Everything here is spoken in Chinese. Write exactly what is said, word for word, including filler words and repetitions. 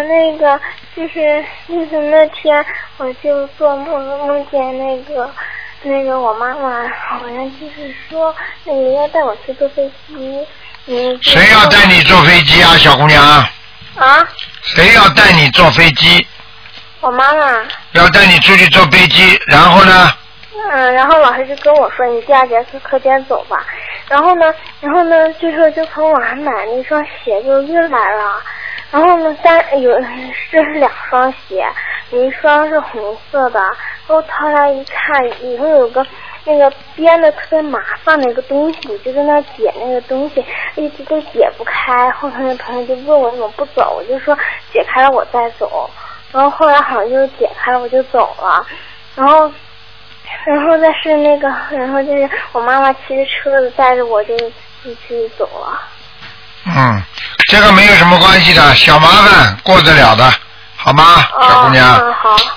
那个就是就是那天我就做梦梦见那个那个我妈妈好像就是说那个要带我去坐飞机。嗯。 谁要带你坐飞机啊，小姑娘？ 啊？ 谁要带你坐飞机？ 我妈妈。 要带你出去坐飞机，然后呢？ 嗯，然后老师就跟我说，你第二节课间走吧。然后呢，然后呢，就是就从网上买那双鞋就运来了。然后呢，但有这是两双鞋，有一双是红色的。然后掏来一看，里头有个那个编的特别麻烦的一个东西，我就在那解那个东西，一直都解不开。后头那朋友就问我怎么不走，我就说解开了我再走。然后后来好像就解开了，我就走了。然后。然后再是那个，然后就是我妈妈骑着车子带着我就就去走了。 嗯，这个没有什么关系的，小麻烦过得了的，好吗，小姑娘？ 嗯，好。